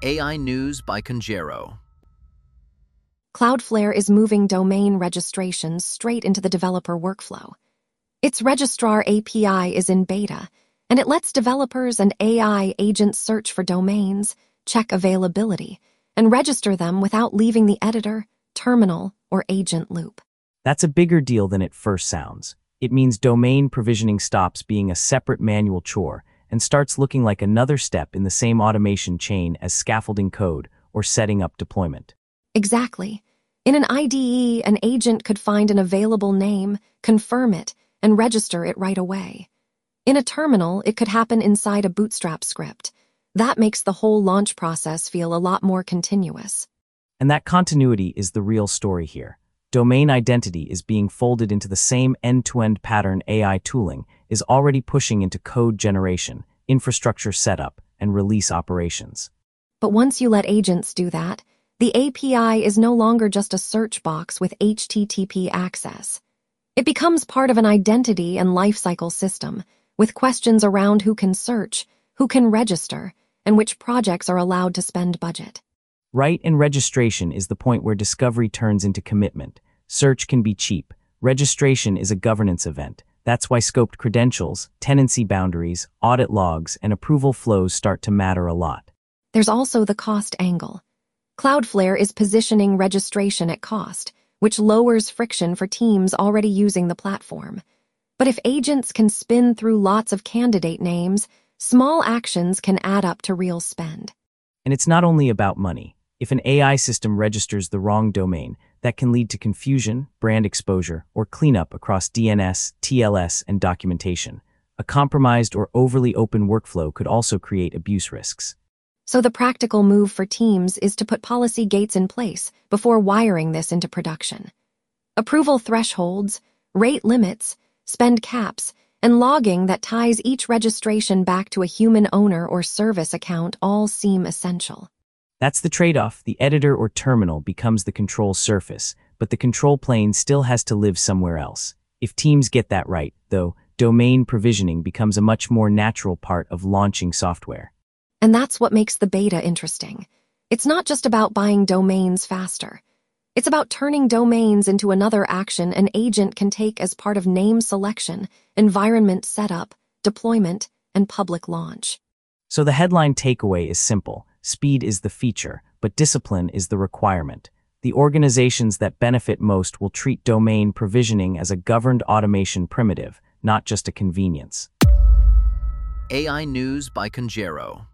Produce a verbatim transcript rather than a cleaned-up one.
A I News by Conjero. Cloudflare is moving domain registrations straight into the developer workflow. Its registrar A P I is in beta, and it lets developers and A I agents search for domains, check availability, and register them without leaving the editor, terminal, or agent loop. That's a bigger deal than it first sounds. It means domain provisioning stops being a separate manual chore and starts looking like another step in the same automation chain as scaffolding code or setting up deployment. Exactly. In an I D E, an agent could find an available name, confirm it, and register it right away. In a terminal, it could happen inside a Bootstrap script. That makes the whole launch process feel a lot more continuous. And that continuity is the real story here. Domain identity is being folded into the same end-to-end pattern A I tooling is already pushing into code generation, infrastructure setup, and release operations. But once you let agents do that, the A P I is no longer just a search box with H T T P access. It becomes part of an identity and lifecycle system, with questions around who can search, who can register, and which projects are allowed to spend budget. Right in registration is the point where discovery turns into commitment. Search can be cheap. Registration is a governance event. That's why scoped credentials, tenancy boundaries, audit logs, and approval flows start to matter a lot. There's also the cost angle. Cloudflare is positioning registration at cost, which lowers friction for teams already using the platform. But if agents can spin through lots of candidate names, small actions can add up to real spend. And it's not only about money. If an A I system registers the wrong domain, that can lead to confusion, brand exposure, or cleanup across D N S, T L S, and documentation. A compromised or overly open workflow could also create abuse risks. So the practical move for teams is to put policy gates in place before wiring this into production. Approval thresholds, rate limits, spend caps, and logging that ties each registration back to a human owner or service account all seem essential. That's the trade-off. The editor or terminal becomes the control surface, but the control plane still has to live somewhere else. If teams get that right, though, domain provisioning becomes a much more natural part of launching software. And that's what makes the beta interesting. It's not just about buying domains faster. It's about turning domains into another action an agent can take as part of name selection, environment setup, deployment, and public launch. So the headline takeaway is simple. Speed is the feature, but discipline is the requirement. The organizations that benefit most will treat domain provisioning as a governed automation primitive, not just a convenience. A I News by Conjero.